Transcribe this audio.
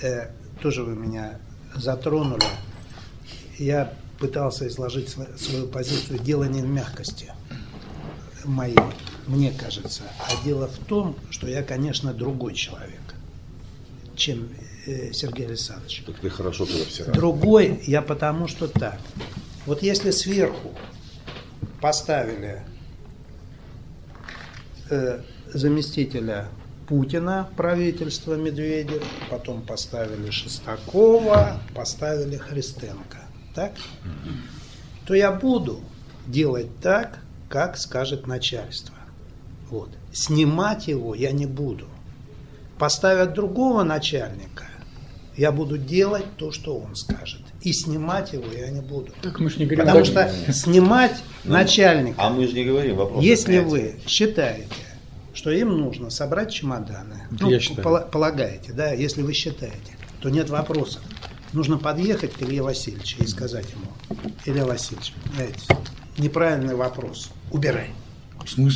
тоже вы меня затронули. Я пытался изложить свою позицию. Дело не в мягкости моей, мне кажется, а дело в том, что я, конечно, другой человек, чем Сергей Александрович. Так ты хорошо туда все раз. Другой я потому, что так. Вот если сверху поставили заместителя Путина, правительства Медведев, потом поставили Шестакова, поставили Христенко, так? То я буду делать так, как скажет начальство. Вот. Снимать его я не буду. Поставят другого начальника, я буду делать то, что он скажет. И снимать его я не буду. Так мы же не говорим, потому что снимать начальника, А мы же не говорим, вопрос. если вы считаете, что им нужно собрать чемоданы, полагаете, да, если вы считаете, то нет вопросов. Нужно подъехать к Илье Васильевичу и сказать ему: Илья Васильевич, знаете, неправильный вопрос, убирай. В смысле?